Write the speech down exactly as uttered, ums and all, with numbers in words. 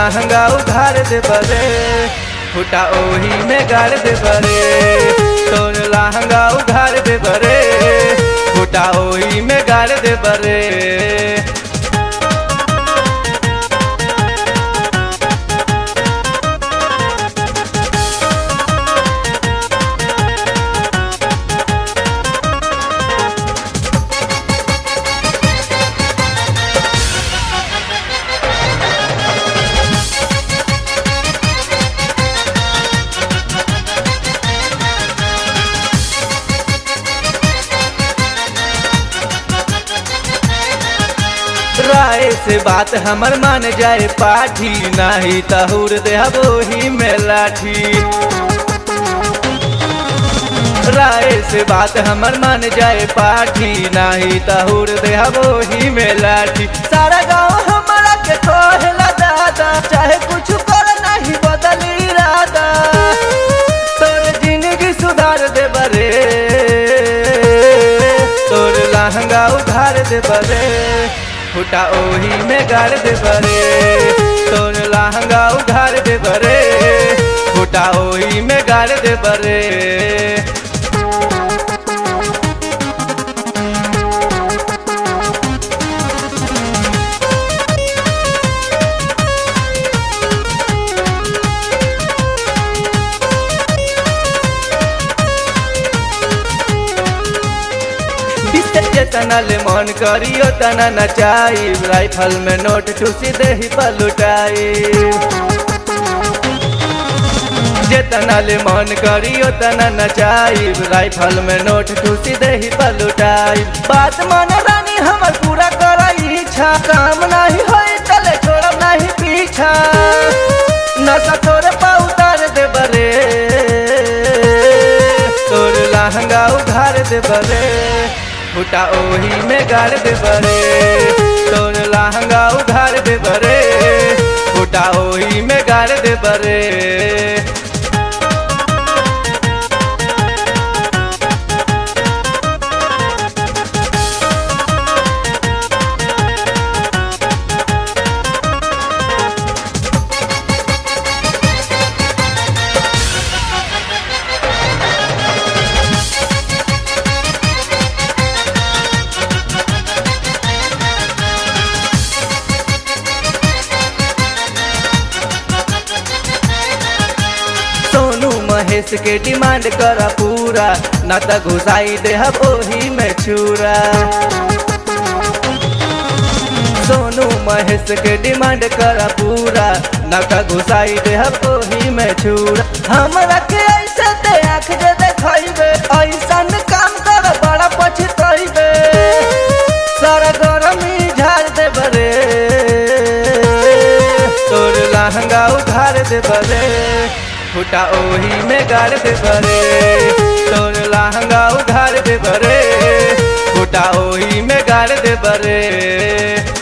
लहंगा उधार दे बरे फुटा ओही में गाड़ दे बरे तोर लहंगा उधार दे बरे फुटा ओही में गाड़ दे बरे। राय से बात हमर मान जाए पाठी नाही तहुर देहब ओही में लाठी। राय से बात हमर मान जाए पाठी नाही तहुर देहब ओही में लाठी। सारा गाँव हमारा के कहेला दादा चाहे कुछ कर नहीं बदली इरादा तोर जिंदगी सुधार दे बरे तोर लहंगा उधार दे बरे फुटा ओही में गाड़ दे बरे तोर लहंगा उधार दे बरे फुटा ओही में गाड़ दे बरे। तना ले मन करियो तना नचाई राइफल में नोट ठूसी दे ही पलुटाई। जेतना ले मन करियो तना नचाई राइफल में नोट ठूसी दे ही पलुटाई। बात मन रानी हमर पूरा कर इच्छा काम नहीं होई चले छोड़ब नहीं पीछा नशा तोरे पा उतार दे बरे तोर लहंगा उधार दे बरे फुटा ओही में गाड़ दे बरे तोर लहंगा उधार दे बरे फुटा ओही में गाड़ दे बरे। महेश के डिमांड करा पूरा न त घुसाई देहब ओही में छुरा। सोनू महेश के डिमांड करा पूरा न त घुसाई देहब ओही में छुरा। हमरा के ऐसे ते आँख जे देखइबे ऐसन काम कर बड़ा पछतइबे सारा गरमी झाड़ दे बरे तोर लहंगा उधार दे बरे फुटा ओही में गाड़ दे बरे तोर लहंगा उधार दे बरे फुटा ओही में गाड़ दे बरे।